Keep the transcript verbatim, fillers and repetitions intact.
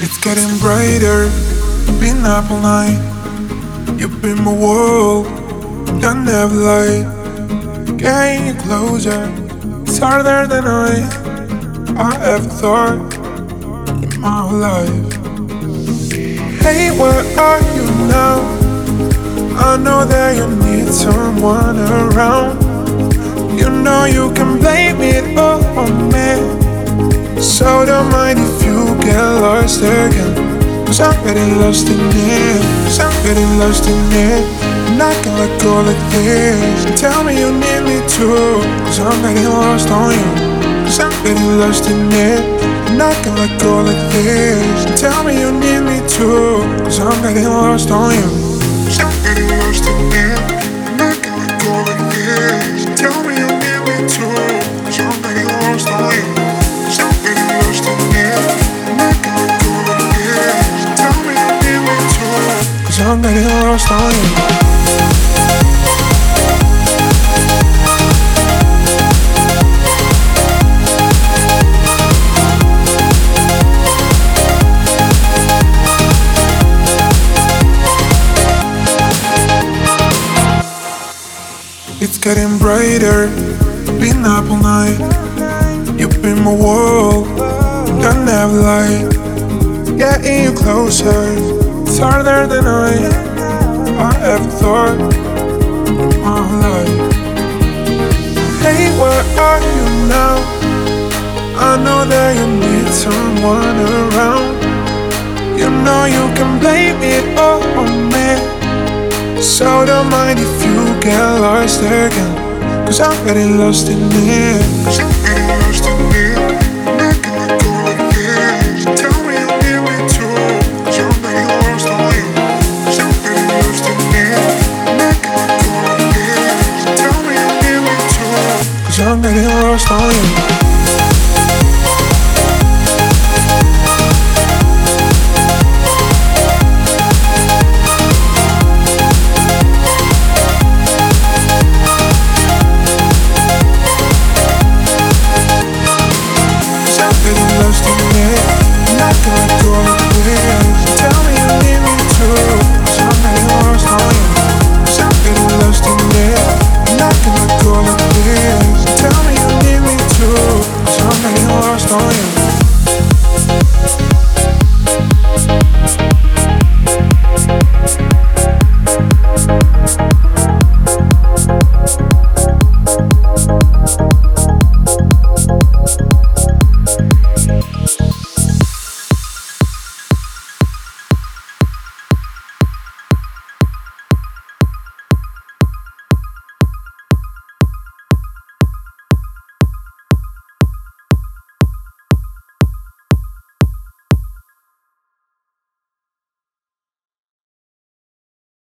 It's getting brighter, been up all night. You've been my world, don't have light. Getting you closer, it's harder than I I ever thought in my whole life. Hey, where are you now? I know that you need someone around. You know you can blame it all on me. So don't mind if you get lost again, cause I'm getting lost in it, cause I'm getting lost in it. And I can let go like this. And tell me you need me too, cause I'm getting lost on you, cause I'm getting lost in it. And I can let go like this. And tell me you need me too, cause I'm getting lost on you, cause I'm getting lost in it. And I can let go like this. And tell me you need me too, cause I'm getting lost on you. I'm getting lost on you. It's getting brighter, been up all night. You've been my world, don't have light. Getting you closer, it's harder than I, I ever thought in my life. Hey, where are you now? I know that you need someone around. You know you can blame it all on me. So don't mind if you get lost again, cause I'm getting lost in it, cause I'm getting lost